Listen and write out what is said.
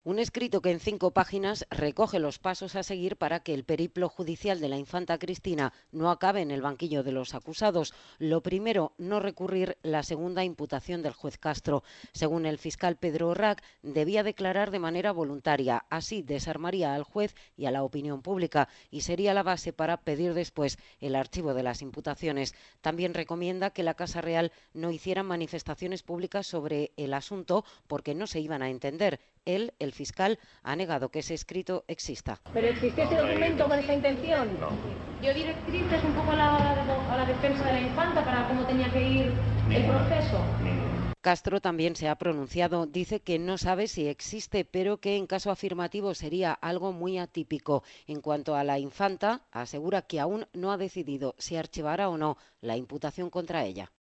Un escrito que en 5 páginas recoge los pasos a seguir para que el periplo judicial de la infanta Cristina no acabe en el banquillo de los acusados. Lo primero, no recurrir la segunda imputación del juez Castro. Según el fiscal Pedro Orrac, debía declarar de manera voluntaria. Así desarmaría al juez y a la opinión pública y sería la base para pedir después el archivo de las imputaciones. También recomienda que la Casa Real no hiciera manifestaciones públicas sobre el asunto porque no se iban a entender. Él, el fiscal, ha negado que ese escrito exista. ¿Pero existió ese documento con esa intención? No. ¿Dio directrices un poco a la defensa de la infanta para cómo tenía que ir el proceso? Castro también se ha pronunciado, dice que no sabe si existe, pero que en caso afirmativo sería algo muy atípico. En cuanto a la infanta, asegura que aún no ha decidido si archivará o no la imputación contra ella.